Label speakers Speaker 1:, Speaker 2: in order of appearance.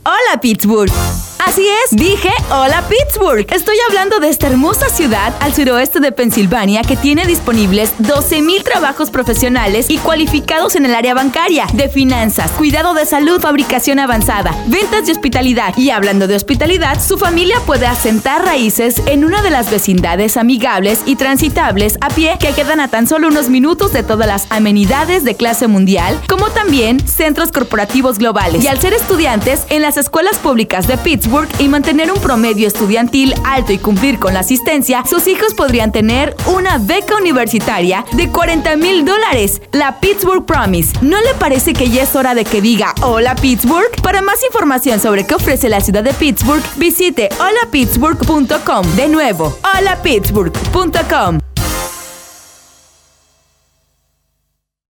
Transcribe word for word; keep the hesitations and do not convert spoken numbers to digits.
Speaker 1: Hola Pittsburgh. Así es, dije hola Pittsburgh. Estoy hablando de esta hermosa ciudad al suroeste de Pensilvania que tiene disponibles doce mil trabajos profesionales y cualificados en el área bancaria, de finanzas, cuidado de salud, fabricación avanzada, ventas y hospitalidad. Y hablando de hospitalidad, su familia puede asentar raíces en una de las vecindades amigables y transitables a pie que quedan a tan solo unos minutos de todas las amenidades de clase mundial, como también centros corporativos globales. Y al ser estudiantes en las escuelas públicas de Pittsburgh y mantener un promedio estudiantil alto y cumplir con la asistencia, sus hijos podrían tener una beca universitaria de cuarenta mil dólares, la Pittsburgh Promise. ¿No le parece que ya es hora de que diga hola Pittsburgh? Para más información sobre qué ofrece la ciudad de Pittsburgh, visite hola pittsburgh punto com. De nuevo, hola pittsburgh punto com.